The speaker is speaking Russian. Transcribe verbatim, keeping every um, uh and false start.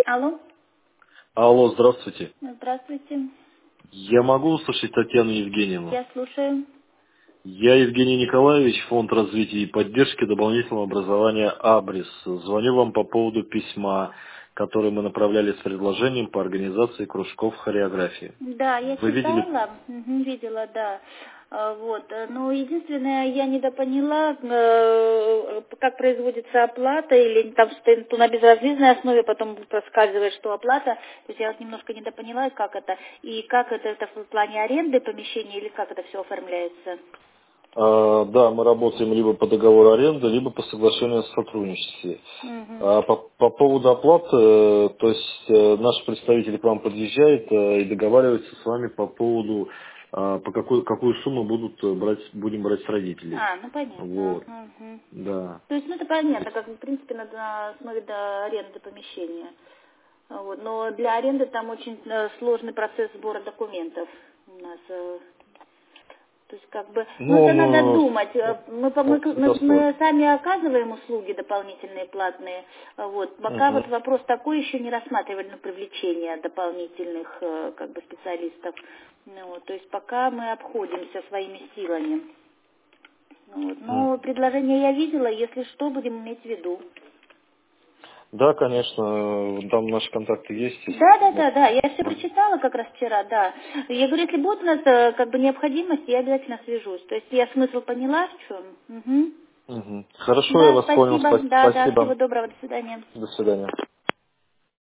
Алло. Алло, здравствуйте. Здравствуйте. Я могу услышать Татьяну Евгеньевну? Я слушаю. Я Евгений Николаевич, Фонд развития и поддержки дополнительного образования «Абрис». Звоню вам по поводу письма, которое мы направляли с предложением по организации кружков хореографии. Да, я Вы видели? читала, мгм, видела, да. А, Вот. э, Но единственное, я недопоняла, э, как производится оплата, или там что то на безразличной основе потом проскальзывает, что оплата. То есть я вот немножко недопоняла, как это, и как это, это в плане аренды помещения, или как это все оформляется. А, да, мы работаем либо по договору аренды, либо по соглашению о сотрудничестве. Мгм. А по, по поводу оплаты, э, то есть э, наш представитель к вам подъезжает э, и договаривается с вами по поводу, а, по какой, какую сумму будут э, брать, будем брать с родителей. А, ну понятно. Вот, Мгм. да. То есть, ну это понятно, как в принципе на, на основе до аренды помещения. А Вот. Но для аренды там очень э, сложный процесс сбора документов у нас. э, То есть как бы, Ну, ну это надо он, думать. э, Э, Мы, по- мы, он мы, всегда мы сложный. сами оказываем услуги дополнительные, платные. А Вот. Пока Мгм. вот вопрос такой еще не рассматривали на привлечение дополнительных э, как бы специалистов. Ну, вот. То есть пока мы обходимся своими силами. Ну Вот. Мгм. Но предложение я видела, если что, будем иметь в виду. Да, конечно, э, там наши контакты есть, если Да, да, вот. да, да, я все Мгм. прочитала как раз вчера, да. Я говорю, если будет у нас э, как бы необходимость, я обязательно свяжусь. То есть я смысл поняла в чем. Угу. Мгм. Хорошо, я Да, вас понял, спасибо, спа- да, да, всего спасибо. доброго, до свидания. До свидания.